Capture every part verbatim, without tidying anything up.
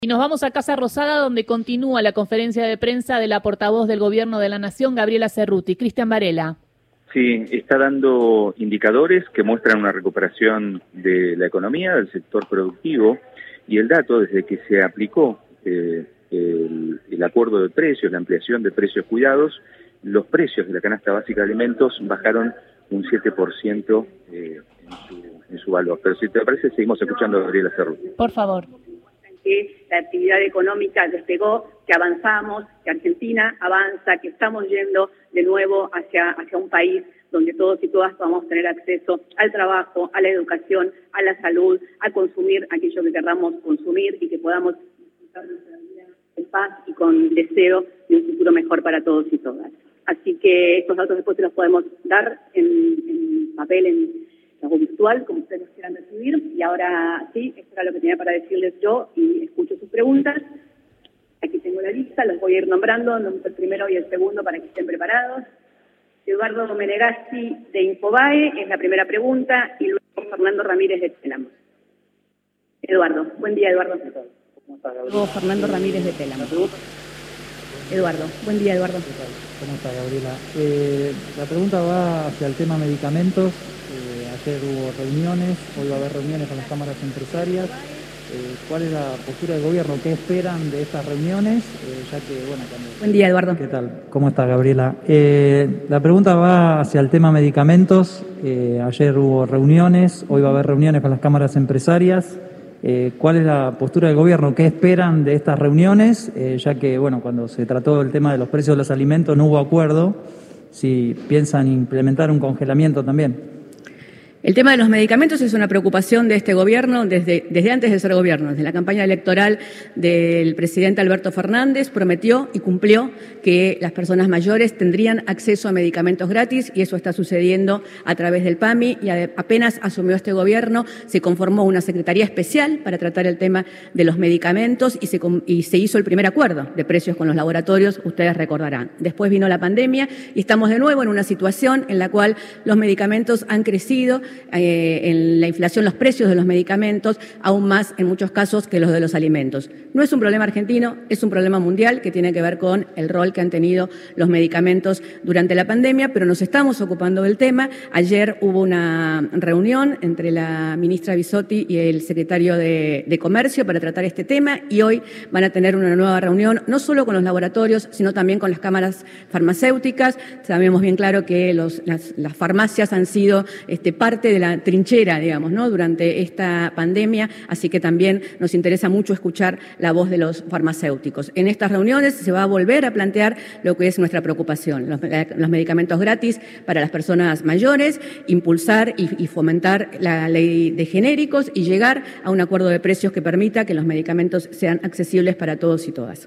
Y nos vamos a Casa Rosada, donde continúa la conferencia de prensa de la portavoz del Gobierno de la Nación, Gabriela Cerruti. Cristian Varela. Sí, está dando indicadores que muestran una recuperación de la economía, del sector productivo, y el dato, desde que se aplicó eh, el, el acuerdo de precios, la ampliación de precios cuidados, los precios de la canasta básica de alimentos bajaron un siete por ciento eh, en, su, en su valor. Pero si te parece, seguimos escuchando a Gabriela Cerruti. Por favor. Que la actividad económica despegó, que avanzamos, que Argentina avanza, que estamos yendo de nuevo hacia, hacia un país donde todos y todas podamos tener acceso al trabajo, a la educación, a la salud, a consumir aquello que queramos consumir y que podamos disfrutar nuestra vida en paz y con deseo de un futuro mejor para todos y todas. Así que estos datos después se los podemos dar en, en papel, en algo virtual, como ustedes los quieran recibir. Y ahora sí, esto era lo que tenía para decirles yo y escucho sus preguntas. Aquí tengo la lista, los voy a ir nombrando, el primero y el segundo para que estén preparados. Eduardo Menegazzi de Infobae es la primera pregunta y luego Fernando Ramírez de Telam. Eduardo, buen día Eduardo. ¿Cómo estás, Gabriela? Luego Fernando Ramírez de Telam. Eduardo, buen día Eduardo. ¿Cómo está, Gabriela? Eh, la pregunta va hacia el tema medicamentos. Eh, ayer hubo reuniones, hoy va a haber reuniones con las cámaras empresarias. Eh, ¿Cuál es la postura del gobierno? ¿Qué esperan de estas reuniones? Eh, ya que, bueno, cuando... Buen día, Eduardo. ¿Qué tal? ¿Cómo está, Gabriela? Eh, la pregunta va hacia el tema medicamentos. Eh, ayer hubo reuniones, hoy va a haber reuniones con las cámaras empresarias. Eh, ¿Cuál es la postura del gobierno? ¿Qué esperan de estas reuniones? Eh, ya que, bueno, cuando se trató el tema de los precios de los alimentos no hubo acuerdo. Si piensan implementar un congelamiento también. El tema de los medicamentos es una preocupación de este gobierno desde, desde antes de ser gobierno. Desde la campaña electoral del presidente Alberto Fernández prometió y cumplió que las personas mayores tendrían acceso a medicamentos gratis y eso está sucediendo a través del P A M I y apenas asumió este gobierno se conformó una secretaría especial para tratar el tema de los medicamentos y se, y se hizo el primer acuerdo de precios con los laboratorios, ustedes recordarán. Después vino la pandemia y estamos de nuevo en una situación en la cual los medicamentos han crecido. Eh, en la inflación, los precios de los medicamentos, aún más en muchos casos que los de los alimentos. No es un problema argentino, es un problema mundial que tiene que ver con el rol que han tenido los medicamentos durante la pandemia, pero nos estamos ocupando del tema. Ayer hubo una reunión entre la ministra Bisotti y el secretario de, de Comercio para tratar este tema y hoy van a tener una nueva reunión, no solo con los laboratorios, sino también con las cámaras farmacéuticas. Sabemos bien claro que los, las, las farmacias han sido este, parte de la trinchera, digamos, ¿no?, durante esta pandemia, así que también nos interesa mucho escuchar la voz de los farmacéuticos. En estas reuniones se va a volver a plantear lo que es nuestra preocupación, los, los medicamentos gratis para las personas mayores, impulsar y, y fomentar la ley de genéricos y llegar a un acuerdo de precios que permita que los medicamentos sean accesibles para todos y todas.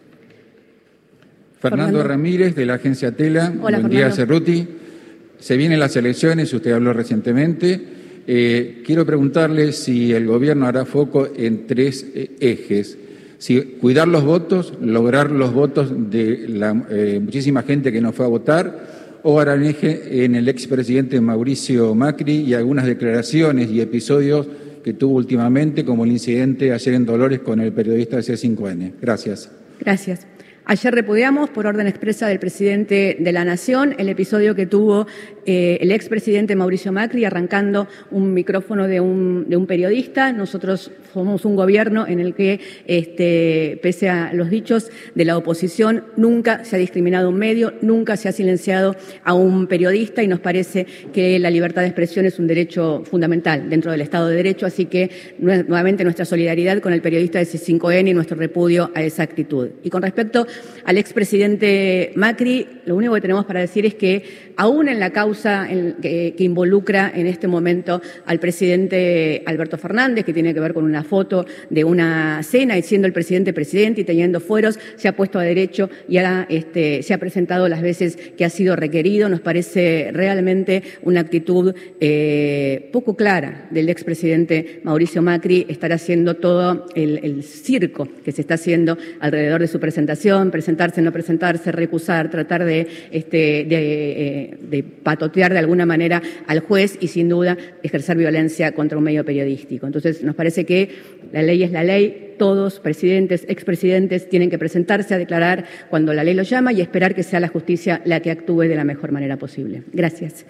Fernando, Fernando Ramírez, de la agencia Tela. Hola, Buen Fernando. día, Cerruti. Se vienen las elecciones, usted habló recientemente. Eh, quiero preguntarle si el gobierno hará foco en tres eh, ejes. Si cuidar los votos, lograr los votos de la eh, muchísima gente que no fue a votar, o hará un eje en el expresidente Mauricio Macri y algunas declaraciones y episodios que tuvo últimamente, como el incidente ayer en Dolores con el periodista de C cinco N. Gracias. Gracias. Ayer repudiamos, por orden expresa del presidente de la Nación, el episodio que tuvo eh, el expresidente Mauricio Macri arrancando un micrófono de un, de un periodista. Nosotros somos un gobierno en el que, este, pese a los dichos de la oposición, nunca se ha discriminado un medio, nunca se ha silenciado a un periodista y nos parece que la libertad de expresión es un derecho fundamental dentro del Estado de Derecho, así que nuevamente nuestra solidaridad con el periodista de C cinco N y nuestro repudio a esa actitud. Y con respecto al expresidente Macri, lo único que tenemos para decir es que aún en la causa en, que, que involucra en este momento al presidente Alberto Fernández, que tiene que ver con una foto de una cena y siendo el presidente presidente y teniendo fueros, se ha puesto a derecho y ha, este, se ha presentado las veces que ha sido requerido. Nos parece realmente una actitud eh, poco clara del expresidente Mauricio Macri estar haciendo todo el, el circo que se está haciendo alrededor de su presentación, en presentarse, no presentarse, recusar, tratar de, este, de, eh, de patotear de alguna manera al juez y sin duda ejercer violencia contra un medio periodístico. Entonces nos parece que la ley es la ley, todos, presidentes, expresidentes, tienen que presentarse a declarar cuando la ley los llama y esperar que sea la justicia la que actúe de la mejor manera posible. Gracias.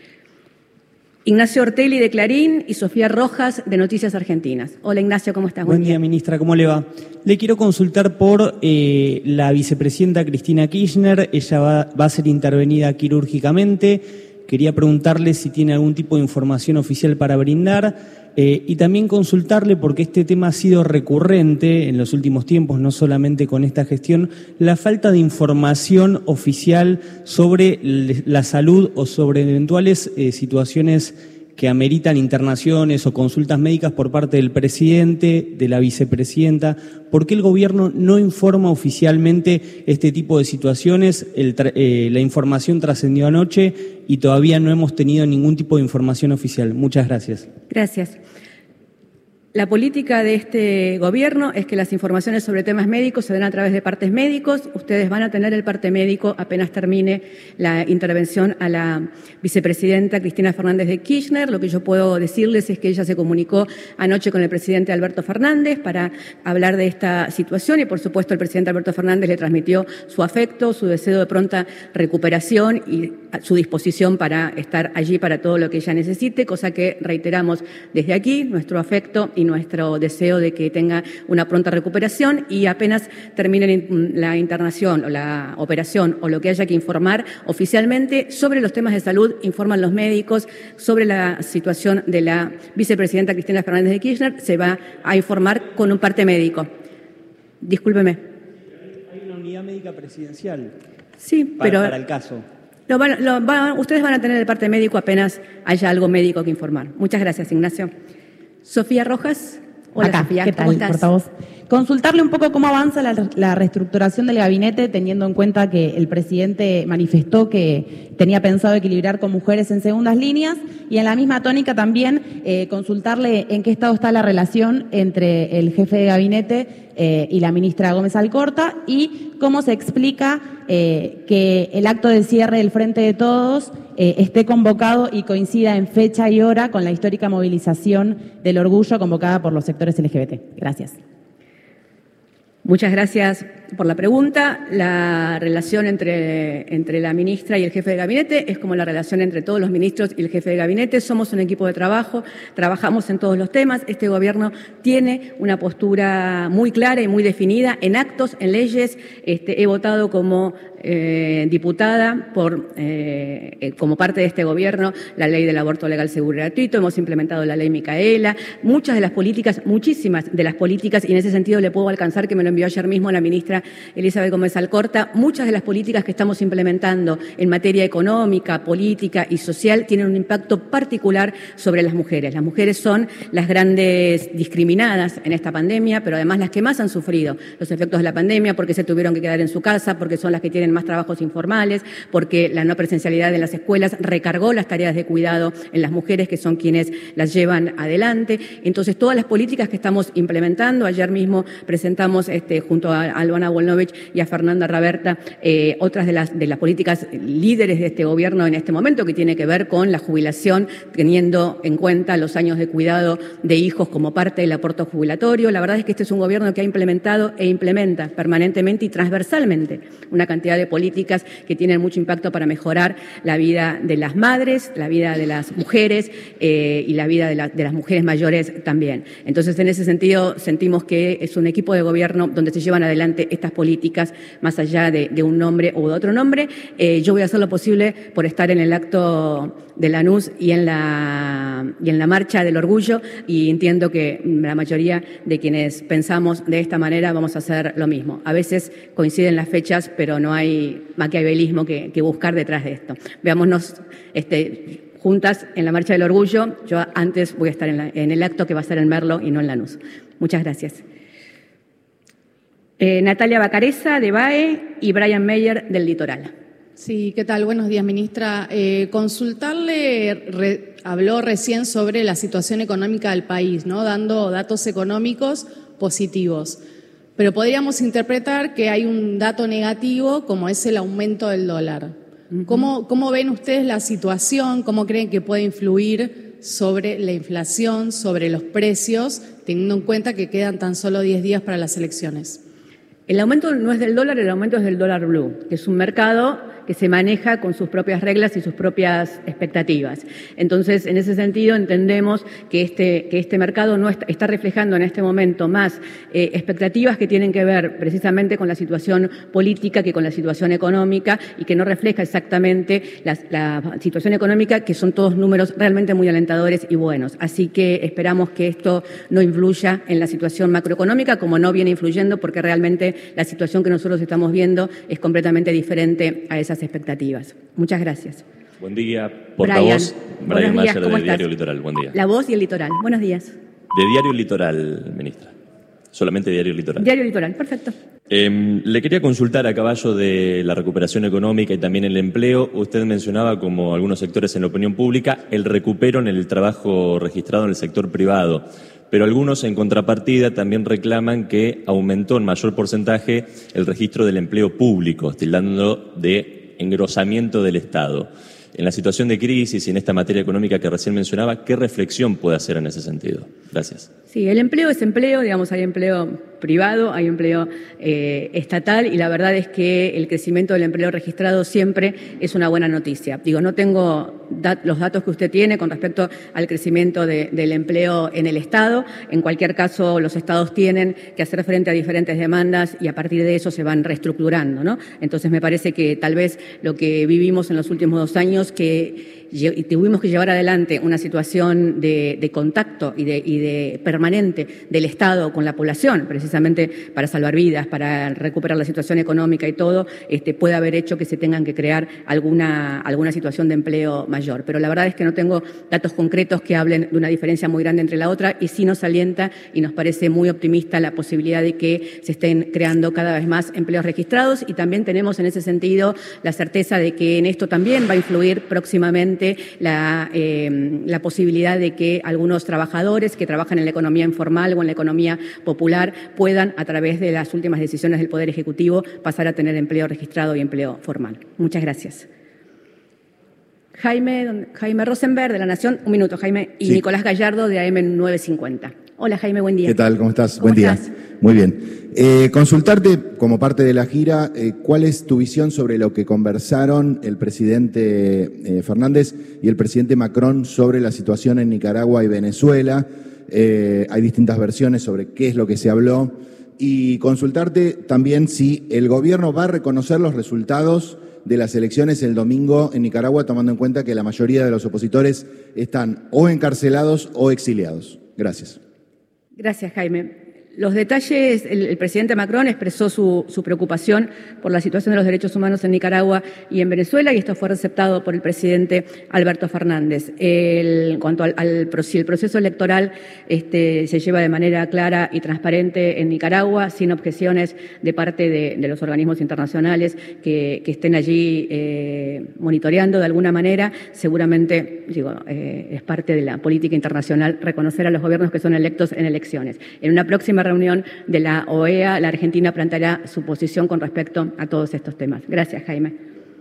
Ignacio Ortelli de Clarín y Sofía Rojas de Noticias Argentinas. Hola Ignacio, ¿cómo estás? Buen, Buen día, día, ministra, ¿cómo le va? Le quiero consultar por eh, la vicepresidenta Cristina Kirchner. Ella va, va a ser intervenida quirúrgicamente. Quería preguntarle si tiene algún tipo de información oficial para brindar eh, y también consultarle, porque este tema ha sido recurrente en los últimos tiempos, no solamente con esta gestión, la falta de información oficial sobre la salud o sobre eventuales eh, situaciones que ameritan internaciones o consultas médicas por parte del presidente, de la vicepresidenta. ¿Por qué el gobierno no informa oficialmente este tipo de situaciones? El, eh, la información trascendió anoche y todavía no hemos tenido ningún tipo de información oficial. Muchas gracias. Gracias. La política de este gobierno es que las informaciones sobre temas médicos se den a través de partes médicos. Ustedes van a tener el parte médico apenas termine la intervención a la vicepresidenta Cristina Fernández de Kirchner. Lo que yo puedo decirles es que ella se comunicó anoche con el presidente Alberto Fernández para hablar de esta situación y, por supuesto, el presidente Alberto Fernández le transmitió su afecto, su deseo de pronta recuperación y su disposición para estar allí para todo lo que ella necesite, cosa que reiteramos desde aquí, nuestro afecto y nuestro deseo de que tenga una pronta recuperación y apenas termine la internación o la operación o lo que haya que informar oficialmente sobre los temas de salud, informan los médicos, sobre la situación de la vicepresidenta Cristina Fernández de Kirchner, se va a informar con un parte médico. Discúlpeme. Hay una unidad médica presidencial. Sí, para, pero... para el caso. Lo van, lo van, ustedes van a tener el parte médico apenas haya algo médico que informar. Muchas gracias, Ignacio. Sofía Rojas. Hola, Acá, Sofía, ¿qué tal, ¿cómo estás? portavoz? Consultarle un poco cómo avanza la, la reestructuración del gabinete, teniendo en cuenta que el presidente manifestó que tenía pensado equilibrar con mujeres en segundas líneas, y en la misma tónica también eh, consultarle en qué estado está la relación entre el jefe de gabinete eh, y la ministra Gómez Alcorta, y cómo se explica eh, que el acto de cierre del Frente de Todos eh, esté convocado y coincida en fecha y hora con la histórica movilización del orgullo convocada por los sectores L G B T. Gracias. Muchas gracias por la pregunta. La relación entre, entre la ministra y el jefe de gabinete es como la relación entre todos los ministros y el jefe de gabinete. Somos un equipo de trabajo, trabajamos en todos los temas. Este gobierno tiene una postura muy clara y muy definida en actos, en leyes. Este, he votado como eh, diputada por, eh, como parte de este gobierno la ley del aborto legal, seguro y gratuito. Hemos implementado la ley Micaela. Muchas de las políticas, muchísimas de las políticas, y en ese sentido le puedo alcanzar que me lo envió ayer mismo la ministra Elizabeth Gómez Alcorta, muchas de las políticas que estamos implementando en materia económica, política y social tienen un impacto particular sobre las mujeres. Las mujeres son las grandes discriminadas en esta pandemia, pero además las que más han sufrido los efectos de la pandemia porque se tuvieron que quedar en su casa, porque son las que tienen más trabajos informales, porque la no presencialidad en las escuelas recargó las tareas de cuidado en las mujeres, que son quienes las llevan adelante. Entonces, todas las políticas que estamos implementando, ayer mismo presentamos este, junto a Albana Wolnovich y a Fernanda Raberta, eh, otras de las, de las políticas líderes de este gobierno en este momento, que tiene que ver con la jubilación, teniendo en cuenta los años de cuidado de hijos como parte del aporte jubilatorio. La verdad es que este es un gobierno que ha implementado e implementa permanentemente y transversalmente una cantidad de políticas que tienen mucho impacto para mejorar la vida de las madres, la vida de las mujeres eh, y la vida de, la, de las mujeres mayores también. Entonces, en ese sentido, sentimos que es un equipo de gobierno donde se llevan adelante estas políticas más allá de, de un nombre u otro nombre. Eh, yo voy a hacer lo posible por estar en el acto de Lanús y en la y en la marcha del orgullo, y entiendo que la mayoría de quienes pensamos de esta manera vamos a hacer lo mismo. A veces coinciden las fechas, pero no hay maquiavelismo que, que buscar detrás de esto. Veámonos este, juntas en la marcha del orgullo. Yo antes voy a estar en, la, en el acto que va a ser en Merlo y no en Lanús. Muchas gracias. Eh, Natalia Bacareza, de B A E, y Brian Meyer, del Litoral. Sí, ¿qué tal? Buenos días, ministra. Eh, consultarle, re, habló recién sobre la situación económica del país, ¿no? Dando datos económicos positivos. pero podríamos interpretar que hay un dato negativo como es el aumento del dólar. Uh-huh. ¿Cómo, ¿Cómo ven ustedes la situación? ¿Cómo creen que puede influir sobre la inflación, sobre los precios, teniendo en cuenta que quedan tan solo diez días para las elecciones? El aumento no es del dólar, el aumento es del dólar blue, que es un mercado que se maneja con sus propias reglas y sus propias expectativas. Entonces, en ese sentido, entendemos que este, que este mercado no está, está reflejando en este momento más eh, expectativas que tienen que ver precisamente con la situación política que con la situación económica y que no refleja exactamente la, la situación económica, que son todos números realmente muy alentadores y buenos. Así que esperamos que esto no influya en la situación macroeconómica, como no viene influyendo, porque realmente la situación que nosotros estamos viendo es completamente diferente a esas expectativas. Muchas gracias. Buen día, portavoz. Brian Mayer, de estás? Diario Litoral. Buen día. La Voz y el Litoral. Buenos días. De Diario Litoral, ministra. Solamente Diario Litoral. Diario Litoral, perfecto. Eh, le quería consultar a caballo de la recuperación económica y también el empleo. Usted mencionaba, como algunos sectores en la opinión pública, el recupero en el trabajo registrado en el sector privado. Pero algunos, en contrapartida, también reclaman que aumentó en mayor porcentaje el registro del empleo público, tildando de engrosamiento del Estado. En la situación de crisis y en esta materia económica que recién mencionaba, ¿qué reflexión puede hacer en ese sentido? Gracias. Sí, el empleo es empleo, digamos, hay empleo privado, hay empleo eh, estatal, y la verdad es que el crecimiento del empleo registrado siempre es una buena noticia. Digo, no tengo dat- los datos que usted tiene con respecto al crecimiento de, del empleo en el Estado. En cualquier caso, los estados tienen que hacer frente a diferentes demandas y a partir de eso se van reestructurando, ¿no? Entonces me parece que tal vez lo que vivimos en los últimos dos años, que y tuvimos que llevar adelante una situación de, de contacto y de, y de permanente del Estado con la población, precisamente para salvar vidas, para recuperar la situación económica y todo, este, puede haber hecho que se tengan que crear alguna, alguna situación de empleo mayor. Pero la verdad es que no tengo datos concretos que hablen de una diferencia muy grande entre la otra, y sí nos alienta y nos parece muy optimista la posibilidad de que se estén creando cada vez más empleos registrados, y también tenemos en ese sentido la certeza de que en esto también va a influir próximamente La, eh, la posibilidad de que algunos trabajadores que trabajan en la economía informal o en la economía popular puedan, a través de las últimas decisiones del Poder Ejecutivo, pasar a tener empleo registrado y empleo formal. Muchas gracias. Jaime, Jaime Rosenberg, de La Nación. Un minuto, Jaime. Y sí. Nicolás Gallardo, de A M nueve cincuenta. Hola, Jaime, buen día. ¿Qué tal? ¿Cómo estás? ¿Cómo buen estás? día. Muy bien. Eh, consultarte, como parte de la gira, eh, ¿cuál es tu visión sobre lo que conversaron el presidente eh, Fernández y el presidente Macron sobre la situación en Nicaragua y Venezuela? Eh, hay distintas versiones sobre qué es lo que se habló. Y consultarte también si el gobierno va a reconocer los resultados de las elecciones el domingo en Nicaragua, tomando en cuenta que la mayoría de los opositores están o encarcelados o exiliados. Gracias. Gracias, Jaime. Los detalles, el, el presidente Macron expresó su, su preocupación por la situación de los derechos humanos en Nicaragua y en Venezuela, y esto fue aceptado por el presidente Alberto Fernández. El, en cuanto al, al si el proceso electoral este, se lleva de manera clara y transparente en Nicaragua, sin objeciones de parte de, de los organismos internacionales que, que estén allí eh, monitoreando de alguna manera, seguramente digo, eh, es parte de la política internacional reconocer a los gobiernos que son electos en elecciones. En una próxima reunión de la O E A, la Argentina planteará su posición con respecto a todos estos temas. Gracias, Jaime.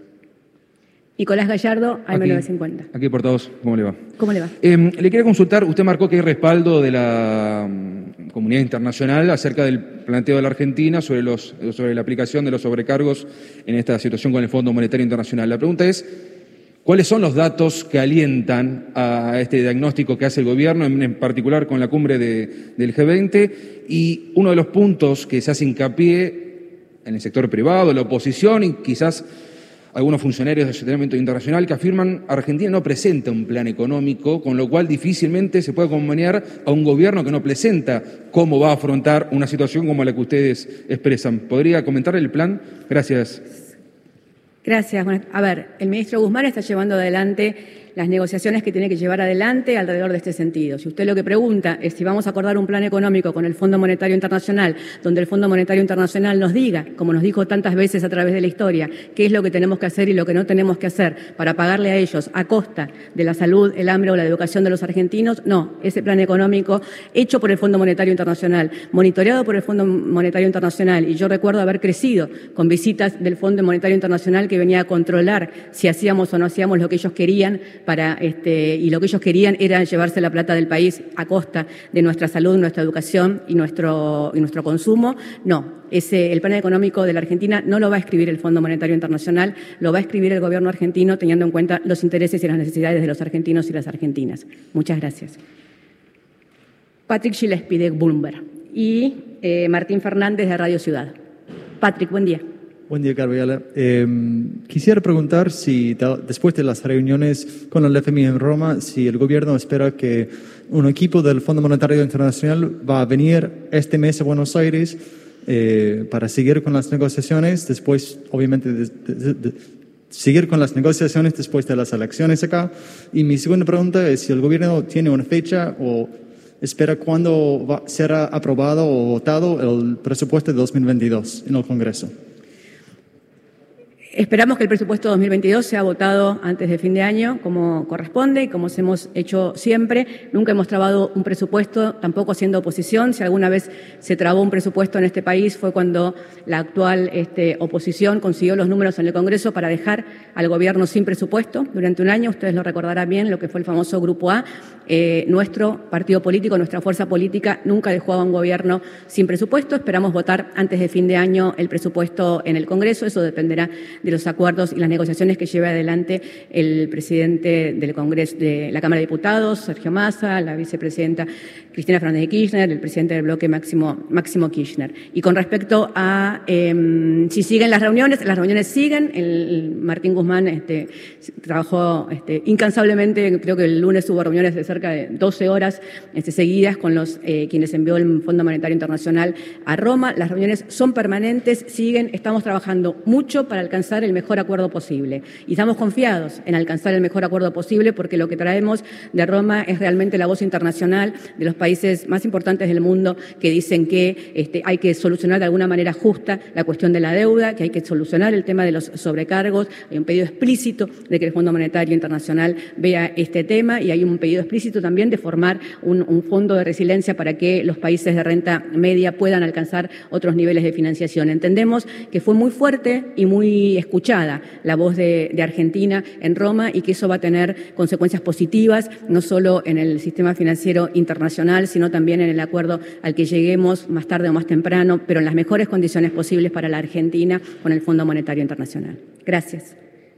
Nicolás Gallardo, A M nueve cincuenta. Aquí, portavoz, ¿cómo le va? ¿Cómo le va? Eh, le quería consultar, usted marcó que hay respaldo de la um, comunidad internacional acerca del planteo de la Argentina sobre, los, sobre la aplicación de los sobrecargos en esta situación con el Fondo Monetario Internacional. La pregunta es, ¿cuáles son los datos que alientan a este diagnóstico que hace el gobierno, en, en particular con la cumbre de, del G veinte? Y uno de los puntos que se hace hincapié en el sector privado, la oposición y quizás algunos funcionarios del secretariado internacional que afirman que Argentina no presenta un plan económico, con lo cual difícilmente se puede acompañar a un gobierno que no presenta cómo va a afrontar una situación como la que ustedes expresan. ¿Podría comentar el plan? Gracias. Gracias. Bueno, a ver, el ministro Guzmán está llevando adelante las negociaciones que tiene que llevar adelante alrededor de este sentido. Si usted lo que pregunta es si vamos a acordar un plan económico con el Fondo Monetario Internacional, donde el Fondo Monetario Internacional nos diga, como nos dijo tantas veces a través de la historia, qué es lo que tenemos que hacer y lo que no tenemos que hacer para pagarle a ellos a costa de la salud, el hambre o la educación de los argentinos, no. Ese plan económico hecho por el Fondo Monetario Internacional, monitoreado por el Fondo Monetario Internacional, y yo recuerdo haber crecido con visitas del Fondo Monetario Internacional que venía a controlar si hacíamos o no hacíamos lo que ellos querían para este y lo que ellos querían era llevarse la plata del país a costa de nuestra salud, nuestra educación y nuestro y nuestro consumo. No, ese el plan económico de la Argentina no lo va a escribir el Fondo Monetario Internacional, lo va a escribir el gobierno argentino teniendo en cuenta los intereses y las necesidades de los argentinos y las argentinas. Muchas gracias. Patrick Gillespie de Bloomberg y eh, Martín Fernández de Radio Ciudad. Patrick, buen día. Buen día, Gabriela. Eh, quisiera preguntar si después de las reuniones con el F M I en Roma, si el gobierno espera que un equipo del Fondo Monetario Internacional va a venir este mes a Buenos Aires eh, para seguir con las negociaciones, después, obviamente, de, de, de, seguir con las negociaciones después de las elecciones acá. Y mi segunda pregunta es si el gobierno tiene una fecha o espera cuándo va, será aprobado o votado el presupuesto de dos mil veintidós en el Congreso. Esperamos que el presupuesto dos mil veintidós sea votado antes de fin de año, como corresponde y como hemos hecho siempre. Nunca hemos trabado un presupuesto, tampoco siendo oposición. Si alguna vez se trabó un presupuesto en este país fue cuando la actual este, oposición consiguió los números en el Congreso para dejar al gobierno sin presupuesto durante un año. Ustedes lo recordarán bien, lo que fue el famoso Grupo A. Eh, nuestro partido político, nuestra fuerza política, nunca dejó a un gobierno sin presupuesto. Esperamos votar antes de fin de año el presupuesto en el Congreso. Eso dependerá de los acuerdos y las negociaciones que lleve adelante el presidente del Congreso, de la Cámara de Diputados, Sergio Massa, la vicepresidenta Cristina Fernández de Kirchner, el presidente del bloque Máximo, Máximo Kirchner. Y con respecto a eh, si siguen las reuniones, las reuniones siguen. El, el Martín Guzmán este, trabajó este, incansablemente, creo que el lunes hubo reuniones de cerca de doce horas este, seguidas con los eh, quienes envió el Fondo Monetario Internacional a Roma. Las reuniones son permanentes, siguen, estamos trabajando mucho para alcanzar el mejor acuerdo posible. Y estamos confiados en alcanzar el mejor acuerdo posible porque lo que traemos de Roma es realmente la voz internacional de los países más importantes del mundo que dicen que este, hay que solucionar de alguna manera justa la cuestión de la deuda, que hay que solucionar el tema de los sobrecargos. Hay un pedido explícito de que el Fondo Monetario Internacional vea este tema y hay un pedido explícito también de formar un, un fondo de resiliencia para que los países de renta media puedan alcanzar otros niveles de financiación. Entendemos que fue muy fuerte y muy escuchada la voz de, de Argentina en Roma y que eso va a tener consecuencias positivas, no solo en el sistema financiero internacional, sino también en el acuerdo al que lleguemos más tarde o más temprano, pero en las mejores condiciones posibles para la Argentina con el Fondo Monetario Internacional. Gracias.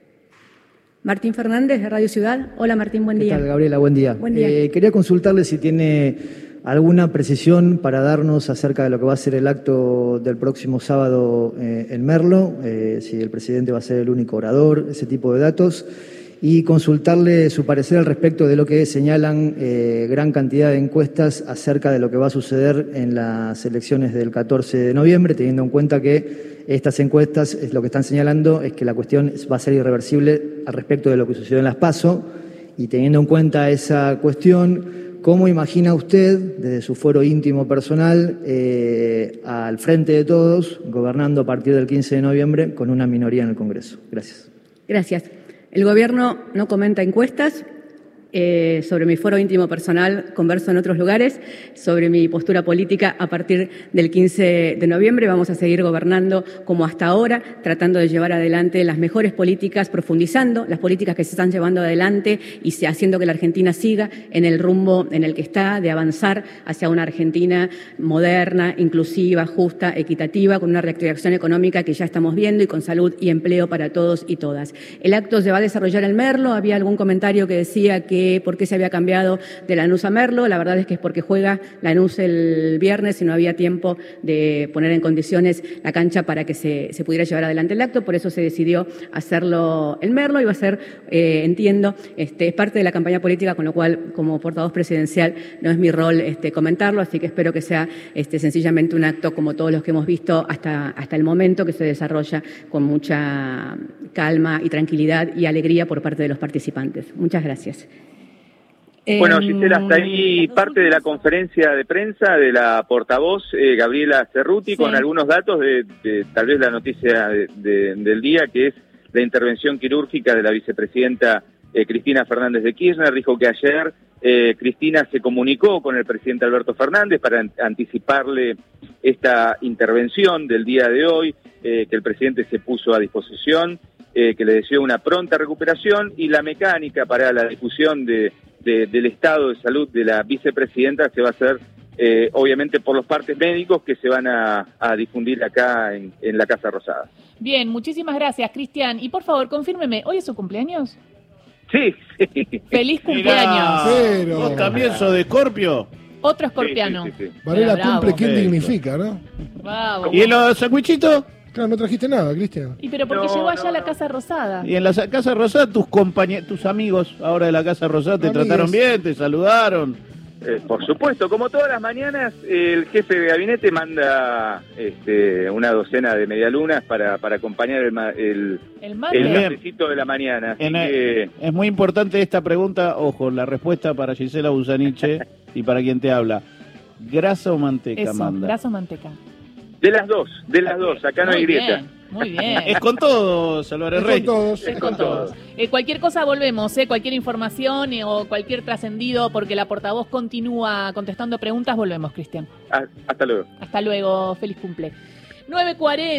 Martín Fernández, de Radio Ciudad. Hola, Martín, buen día. ¿Qué tal, Gabriela? Buen día. Buen día. Eh, quería consultarle si tiene alguna precisión para darnos acerca de lo que va a ser el acto del próximo sábado eh, en Merlo, eh, si el presidente va a ser el único orador, ese tipo de datos, y consultarle su parecer al respecto de lo que señalan eh, gran cantidad de encuestas acerca de lo que va a suceder en las elecciones del catorce de noviembre, teniendo en cuenta que estas encuestas es lo que están señalando es que la cuestión va a ser irreversible al respecto de lo que sucedió en las PASO, y teniendo en cuenta esa cuestión, ¿cómo imagina usted, desde su fuero íntimo personal, eh, al frente de todos, gobernando a partir del quince de noviembre con una minoría en el Congreso? Gracias. Gracias. El Gobierno no comenta encuestas. Eh, sobre mi foro íntimo personal converso en otros lugares. Sobre mi postura política a partir del quince de noviembre vamos a seguir gobernando como hasta ahora, tratando de llevar adelante las mejores políticas, profundizando las políticas que se están llevando adelante y haciendo que la Argentina siga en el rumbo en el que está, de avanzar hacia una Argentina moderna, inclusiva, justa, equitativa, con una reactivación económica que ya estamos viendo y con salud y empleo para todos y todas. El acto se va a desarrollar en Merlo. Había algún comentario que decía que que por qué se había cambiado de Lanús a Merlo. La verdad es que es porque juega Lanús el viernes y no había tiempo de poner en condiciones la cancha para que se, se pudiera llevar adelante el acto, por eso se decidió hacerlo en Merlo y va a ser, eh, entiendo, este, es parte de la campaña política, con lo cual como portavoz presidencial no es mi rol este, comentarlo, así que espero que sea este, sencillamente un acto como todos los que hemos visto hasta, hasta el momento, que se desarrolla con mucha calma y tranquilidad y alegría por parte de los participantes. Muchas gracias. Bueno, Gisela, hasta ahí parte de la conferencia de prensa de la portavoz eh, Gabriela Cerruti, sí, con algunos datos de, de tal vez la noticia de, de, del día, que es la intervención quirúrgica de la vicepresidenta eh, Cristina Fernández de Kirchner. Dijo que ayer eh, Cristina se comunicó con el presidente Alberto Fernández para an- anticiparle esta intervención del día de hoy, eh, que el presidente se puso a disposición, eh, que le deseó una pronta recuperación, y la mecánica para la difusión de De, del estado de salud de la vicepresidenta se va a hacer eh, obviamente por los partes médicos que se van a, a difundir acá en, en la Casa Rosada. Bien, muchísimas gracias, Cristian. Y por favor, confírmeme, ¿hoy es su cumpleaños? Sí, sí. ¡Feliz cumpleaños! Pero... ¿Vos también sos de Escorpio? Otro escorpiano. Sí, sí, sí, sí. Varela cumple, ¿quién dignifica, no? Bravo. ¿Y en los sandwichitos? Claro, no trajiste nada, Cristian. Y pero porque no, llegó allá no, a la Casa Rosada. Y en la Casa Rosada tus compañeros, tus amigos ahora de la Casa Rosada te Amigues. Trataron bien, te saludaron. Eh, por supuesto, como todas las mañanas, el jefe de gabinete manda este, una docena de medialunas para, para acompañar el, el, el, el cafecito de la mañana. Así que... Es muy importante esta pregunta, ojo, la respuesta para Gisela Busaniche y para quien te habla. ¿Grasa o manteca, Eso, manda? Grasa o manteca. De las dos, de las dos, acá no hay grieta. Bien, muy bien. Es con todos, Álvarez Rey. Es con todos. Es con todos. Eh, cualquier cosa volvemos, eh, cualquier información eh, o cualquier trascendido, porque la portavoz continúa contestando preguntas, volvemos, Cristian. Hasta luego. Hasta luego, feliz cumple. nueve cuarenta